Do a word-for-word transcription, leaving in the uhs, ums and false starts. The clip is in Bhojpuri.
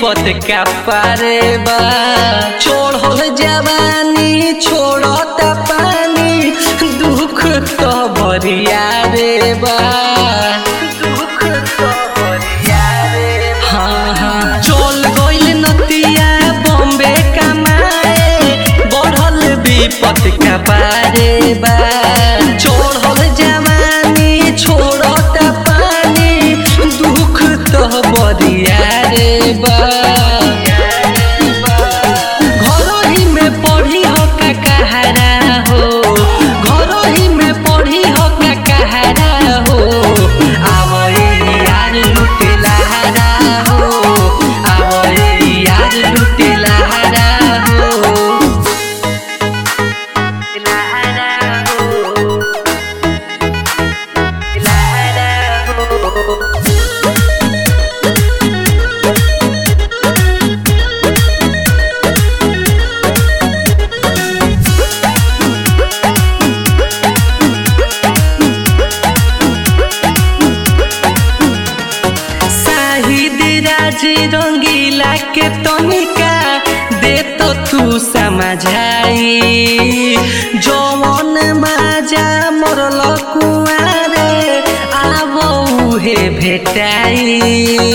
विपत का पारे बा छोड़ जवानी छोड़ता पानी दुख तो भरिया रे बा दुख तो भरिया रे हाँ हाँ चल गइल नतिया बॉम्बे कमाए बढ़ल विपत का पारे बा छोड़ जवानी छोड़ता पानी दुख तो भरिया रे बा रंगीला के तनिका दे तो तू समझाई जौन माजा मरल कुआरे आवो हे भेटाई।